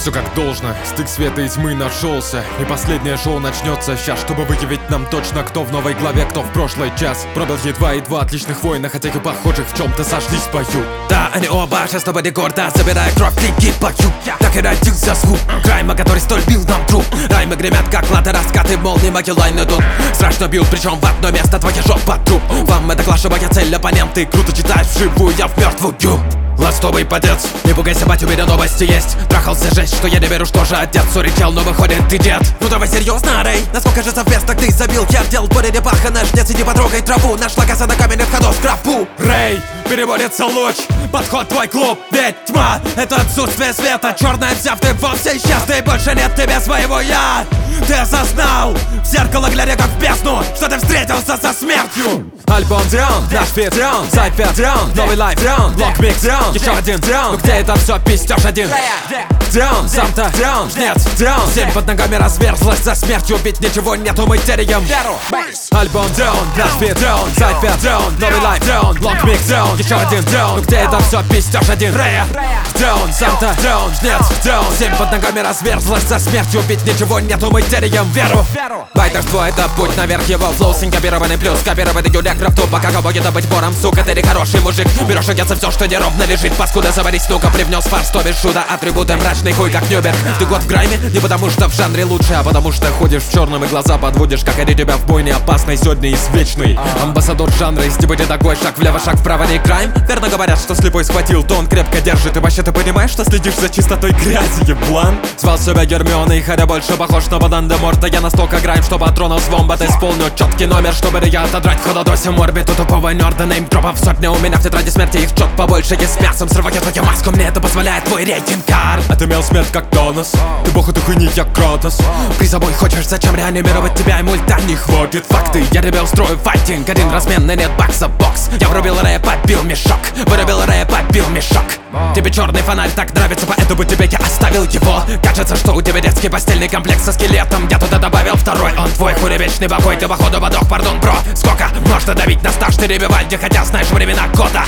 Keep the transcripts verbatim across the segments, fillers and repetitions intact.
все как должно, стык света и тьмы нашелся. И последнее шоу начнется сейчас, чтобы выявить нам точно, кто в новой главе, кто в прошлый час. Пробил едва и два отличных воина, хотя и похожих в чем-то сошлись в бою. Да, они оба сейчас тобой рекорда, собирая кровь, клики пою. Так и родился звук Крайма, который столь бил нам труп. Раймы гремят, как лады, раскаты, молнии, макелайны тут страшно бьют, причем в одно место твоя жопа труп. Вам это клашевая цель, оппоненты круто читаешь вживую, я в мертвую. Ластовый потец, не пугайся, бать, у меня новости есть. Трахался жесть, что я не верю, что же отец уречал, но выходит ты дед. Ну давай серьезно, Рэй, насколько же совместно ты забил хердел, поле не пахано, жнец, иди потрогай траву. Нашла коса на камень, входов в графу. Рэй, переводится луч, подход твой клуб, ведь тьма — это отсутствие света. Черная вся в ты вовсе исчез, и больше нет тебе своего я. Ты осознал, в зеркало глядя как в бездну, что ты встретился со смертью. Альбом Дрион, наш фит Дрион, сайт пять Дрион, новый лайф Дрион, блок микс Дрион, еще один Дрион. Ну где это все пиздешь один? Дрион, сам-то Дрион, жнец Дрион. Земь под ногами разверзлась за смертью, ведь ничего нету, мы теряем. Альбом Дрион, наш фит Дрион, сайт пять Дрион, новый лайф Дрион, блок микс Дрион, еще один Дрион. Ну где это все пиздешь один? Дрион, сам-то Дрион, жнец Дрион. Земь под ногами разверзлась за смертью, ведь ничего нету, мы теряем веру. Байтерство — это путь наверх, его флоу синкопированный плюс копированный Юля крафту, пока кого это быть бором, сука, ты не хороший мужик. Берешь одеться все, что неровно лежит, паскуда, заварись, ну-ка, привнес фарш, то без шуда, атрибуты мрачный хуй, как Нюберг. Ты год в грайме, не потому что в жанре лучше, а потому что ходишь в черном и глаза подводишь, как они тебя в бойне опасной, сегодня извечный амбассадор жанра, из тебя такой шаг влево, шаг вправо, не крайм. Верно говорят, что слепой схватил, то он крепко держит, и вообще ты понимаешь, что следишь за чистотой грязи, еблан. Звал себя Гермионой, хотя больше похож на Волан-де-Морта. Я настолько грайм, что патронов с вомбат исполню четкий номер, чтобы я отодрать хододосим орбиту тупого нерда. Неймдропов сотня у меня в тетради смерти, их чет побольше, и с мясом срывать твою маску, мне это позволяет твой рейтинг-кар. Отымел смерть как тонус, ты бог этой хуйни, я Кротос. При собой хочешь, зачем реанимировать тебя, и мульта не хватит. Факты, я ребел, строю файтинг, один разменный, нет бакса, бокс. Я врубил рэп, подбил мешок, вырубил рэп, подбил мешок. Тебе черный фонарь так нравится, поэтому тебе я оставил его. Кажется, что у тебя детский постельный комплекс со скелетом, я туда добавил второй. Он твой хуревечный богой, ты походу подох, пардон, бро. Сколько можно давить на стаж, ты Вивальди, хотя знаешь времена года.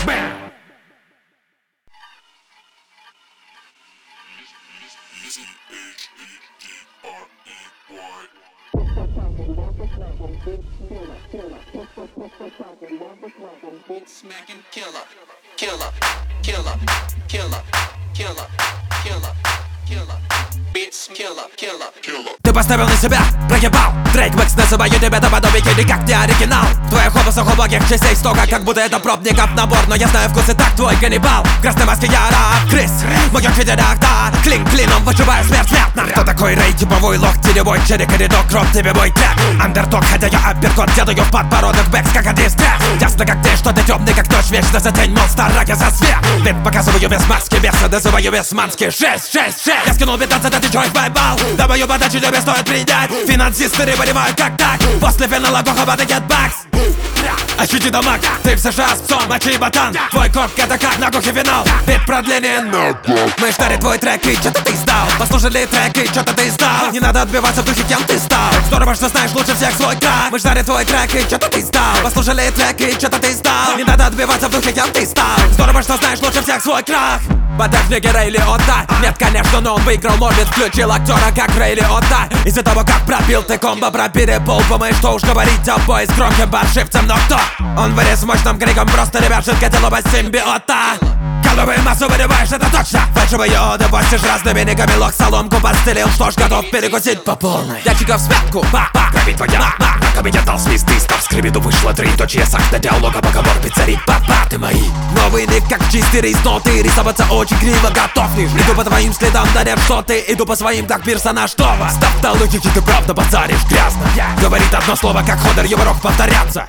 Killer, killer, killer, killer, killer, killer, killer, beats, killer, killer, killer. Ты поставил на себя, проебал. Дрейк Мэкс, называю тебя наподобие, никак не оригинал. Твоих образов глубоких частей столько, как будто это пробников набор. Но я знаю вкус и так твой каннибал. В красной маске я раб, Крис, в моих фидерах, да. Клин клином выживаю смерть смертно. Кто такой Рэй, типовой лох, теневой черри, коридор, кроп, тебе мой трек. Андерток, хотя я апперкот, делаю в подбородок бэкс, как один стресс. Ясно как ты, что ты темный, как ночь, вечно за день, монстр, раки за свет. Вид показываю без маски, беса, называю без мански. Шесть, шесть, шесть. Я скинул пятнадцать, а ты чё их байбал? Да мою подачу тебе стоит принять. Финансисты не понимают, как так. После финала похоба ты get бакс. Ощути дамаг, ты в США с псом, мочи ботан. Твой корк это как на кухне финал. Вид продление, мы ждали твой трек и чё-то ты сдал. Послушали трек и чё-то ты сдал. Не надо отбиваться в духе, кем ты стал. Здорово, что знаешь лучше всех свой крак. Мы ждали твой трек и чё-то ты сдал. Послушали трек и чё-то ты сдал. Не надо отбиваться в духе, кем ты стал. Здорово, что знаешь лучше всех свой крак. Подав мне Рэй Лиотта. Нет, конечно, но он выиграл Морбит, включил актера как Рэй Лиотта. Из-за того, как пробил ты комбо, про перепол, помой, что уж говорить о бой с громким баршивцем, но кто? Он вырез мощным криком, просто ребят, жидко тело без симбиота. Головую массу вырываешь, это точно. Фальшивые оды постишь разными нигами. Лох соломку подстелил, что ж, готов перекусить по полной. Ячиков смятку, па-па, крови твоя, ма. На кабинет дал свисты, став скрипиду вышло три. Точие сахта диалога, поговор пиццерит, па-па, ты мои. Новый ник, как чистый рейс, но ты рисоваться очень криво готов. Иду по твоим следам, даря что ты. Иду по своим, как персонаж Тоа. Став до логики, ты правда базаришь грязно. Говорит одно слово, как ходер, его рок повторяться.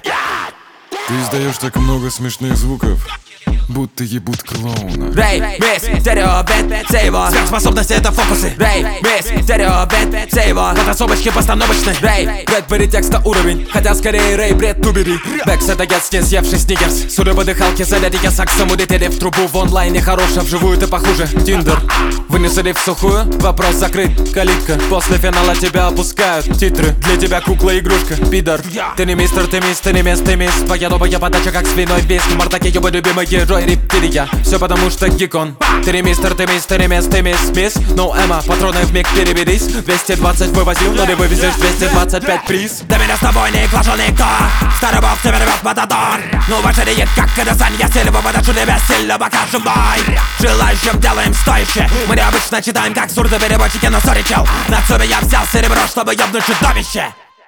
Ты издаешь так много смешных звуков, будто ебут клоуна. Рэй, мисс, стерео, бит, все его сверхспособности — это фокусы. Рэй, мисс, стерео, бит, все его фотособочки постановочные. Рэй, Брэдбери текста уровень, хотя скорее Рэй, бред, тубери. Бэкс — это гетс, не съевший сникерс. Судя по дыхалке, зарядики саксом улетели в трубу. В онлайне хорошо, вживую ты похуже. Тиндер, вынесли в сухую, вопрос закрыт, калитка. После финала тебя опускают титры. Для тебя кукла-игрушка, пидор. Ты не мистер, ты мисс, ты не мест, ты мисс. Твоя новая подача, как свиной виски. Мордаки, ёбы, любимый герой. твой рептилия. Все потому что гикон. Ты мистер, ты мистер, мисс, ты мисс, мисс. Ну, Эмма, патроны вмиг переберись. двести двадцать вывозил, но не вывезешь двести двадцать пять приз. До меня с тобой не клажу никто. Старый бог тебя рвет матадор. Ну, выше летит, как кадасан. Я сильно подожду тебя, сильно покажем бой. Желающим делаем стоящее. Мы необычно читаем, как сурдопереводчики, но сори, чел. На цубе я взял серебро, чтобы ёбнуть чудовище.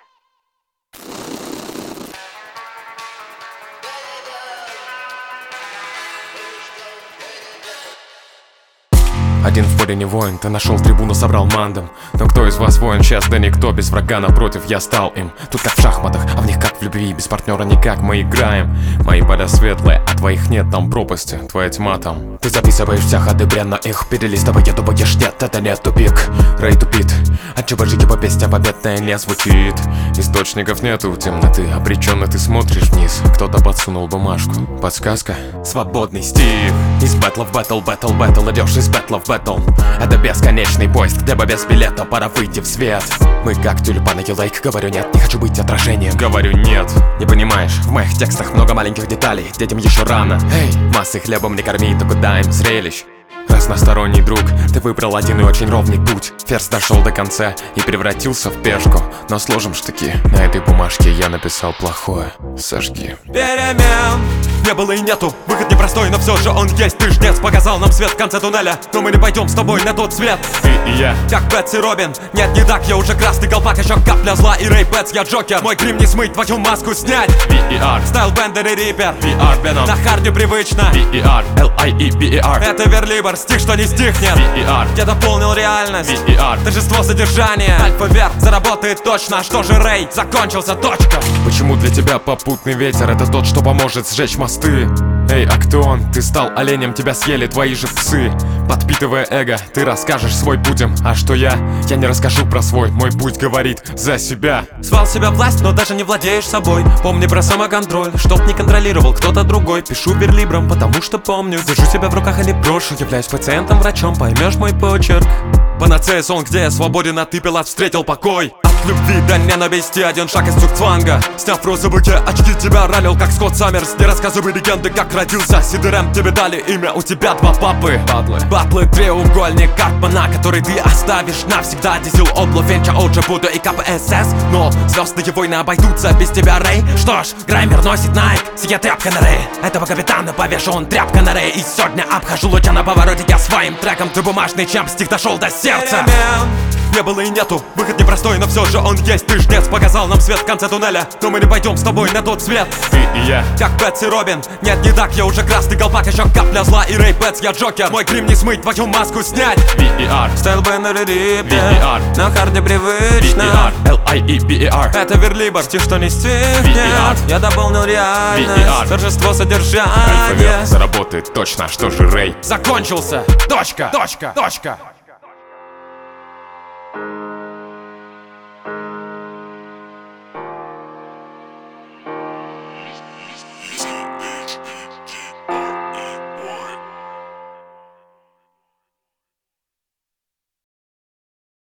Один в поле не воин, ты нашел трибуну, собрал мандам. Но кто из вас воин сейчас? Да никто, без врага напротив, я стал им. Тут как в шахматах, а в них как в любви. Без партнера никак, мы играем. Мои поля светлые, а твоих нет, там пропасти. Твоя тьма там. Ты записываешь все ходы, бренно их перелистывая, думаешь, нет, это не тупик. Рей тупит, отчего же его песня победная не звучит. Источников нету темноты, обреченно ты смотришь вниз. Кто-то подсунул бумажку, подсказка. Свободный стих. Из бэтла в бэтл, бэтл, бэтл, идешь из бэтла в бэтл. Это бесконечный поезд, где бы без билета, пора выйти в свет. Мы как тюльпаны и лейк, говорю нет, не хочу быть отражением. Говорю нет, не понимаешь, в моих текстах много маленьких деталей, детям еще рано. Эй, массы хлебом не корми, только дай им зрелищ. Разносторонний друг, ты выбрал один и очень ровный путь. Ферзь дошел до конца и превратился в пешку. Но сложим штыки, на этой бумажке я написал плохое. Сожги. Перемен не было и нету, выход непростой, но все же он есть. Ты жнец, показал нам свет в конце туннеля, но мы не пойдем с тобой на тот свет. Ты и я, как Бетси Робин. Нет, не так, я уже красный колпак, еще капля зла и Рэй Бетс, я Джокер. Мой грим не смыть, твою маску снять. би и ар, Стайл Бендер и Риппер, би ар, Веном. на харде привычно, би и ар, эл ай и би и ар. это верлибр, стих, что не стихнет. би и ар, я дополнил реальность. би и ар, торжество содержания. Альфа-Вер заработает точно, а что же Рэй? Закончился, точка. Почему для тебя попутный ветер это тот, что поможет сжечь мосты? Эй, Актеон, ты стал оленем, тебя съели твои же псы. Подпитывая эго, ты расскажешь свой будем. А что я? Я не расскажу про свой. Мой путь говорит за себя. Звал себя власть, но даже не владеешь собой. Помни про самоконтроль, чтоб не контролировал кто-то другой. Пишу верлибром, потому что помню. Держу себя в руках и не брошу. Являюсь пациентом, врачом, поймешь мой почерк. Панацея сон, где я свободен, а ты, пилат, встретил покой. От любви до ненависти один шаг из цугцванга. Сняв розовые очки, тебя ранил, как Скотт Саммерс. Не рассказывай легенды, как родился Сидерем, тебе дали имя, у тебя два папы. Батлы, батлы, треугольник Карпмана, который ты оставишь навсегда. Дизель, Обло, Фенча, Оджа, Будда и ка пэ эс эс. Но звездные войны обойдутся без тебя, Рэй. Что ж, Граймер носит Найк, сия тряпка на Рэй. Этого капитана повешу, он тряпка на Рэй. И сегодня обхожу луча на повороте я своим треком. Ты бумажный, чем стих дошел до сердца. Не было и нету, выход непростой, но все же он есть. Ты жнец, показал нам свет в конце туннеля, но мы не пойдем с тобой на тот свет. Ты и я, как Бетси Робин. Нет, не так, я уже красный колпак, еще капля зла и Рэй Бетс, я Джокер. Мой грим не смыть, твою маску снять. би и ар, Стайл Бендер и Риппер, би и ар, на харде би и привычно. ар, эл ай и би и ар. Это верлибр, стих, что не би и стихнет. ар, я дополнил би и ар, реальность. Торжество содержания. Альфа-Вер заработает точно, а что же Рэй? Закончился, точка, точка, точка.